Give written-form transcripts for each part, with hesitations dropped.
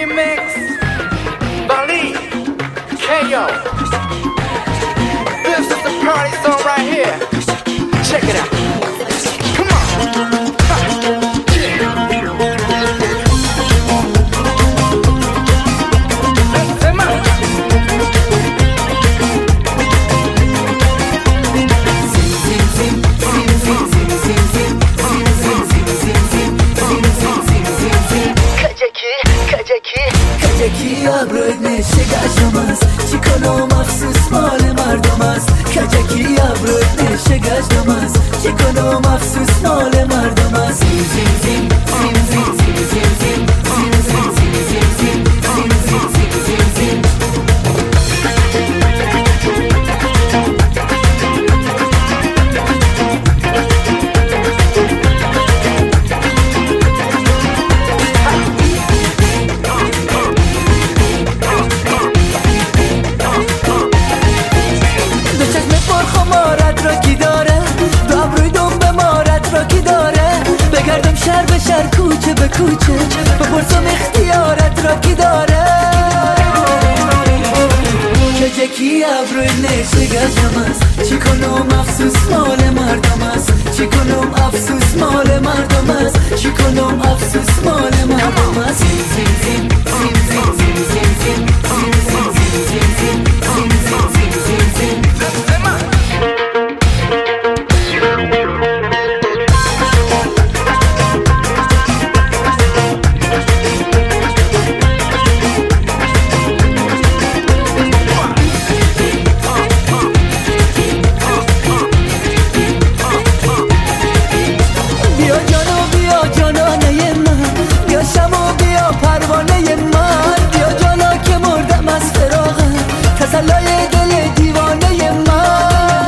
remix. Bali, KO. This is the party song right here. Check it out. Come on. کجکی ابروی نشه گشتم است چی کنم افسوس مال مردم است کجکی ابروی نشه گشتم است چی کنم افسوس مال مردم است زیم زیم زیم زیم زیم زیم زیم زیم زیم زیم زیم زیم زیم زیم زیم زیم بگردم شهر به شهر کوچه به کوچه بپرسم اختیارت را کی داره کجکی ابروی نشه گشتم است چی کنم افسوس مال مردم است چی کنم افسوس مال مردم است چی کنم افسوس مال مردم است زیم زیم زیم زیم زیم زیم زیم زیم زیم زیم زیم زیم زیم زیم زیم زیم تسلای دل دیوانه من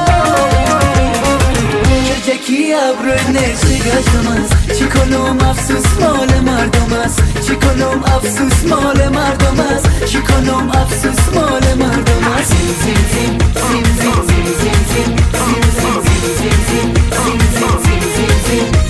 کجکی ابروی نشه گشتم است چی کنم افسوس مال مردم است چی کنم افسوس مال مردم است چی کنم افسوس مال مردم است زیم زیم زیم زیم زیم زیم زیم زیم زیم زیم زیم زیم زیم زیم زیم زیم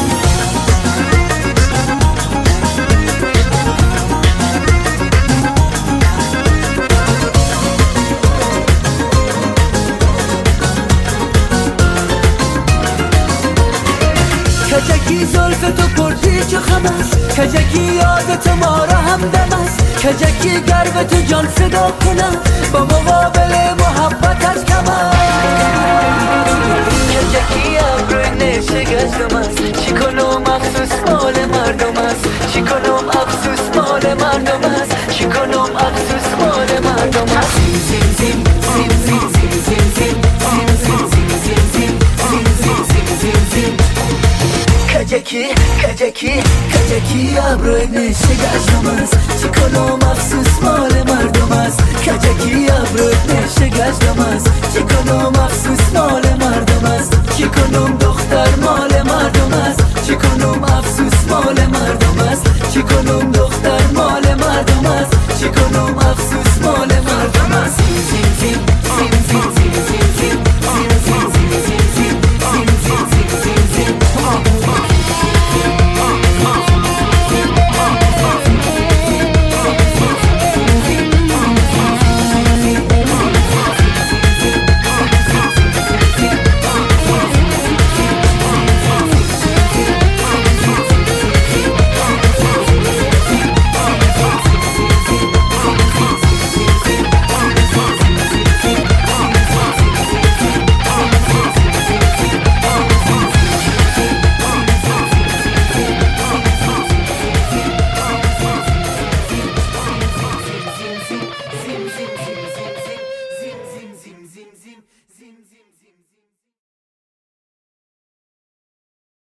کجکی زلف تو پرتی چو خم است کجکی یادت ما را همدم است کجکی گر به تو جان فدا کنم با مقابل محبتت کم است کجکی ابروی نشه گشتم است چی کنم افسوس مال مردم است چی کنم افسوس مال مردم است چی کنم افسوس مال مردم است زیم زیم زیم زیم زیم زیم زیم زیم زیم زیم زیم زیم زیم زیم زیم کجکی ابروی نشه گشتم است چی کنم افسوس مال مردم است کجکی ابروی نشه گشتم است چی کنم افسوس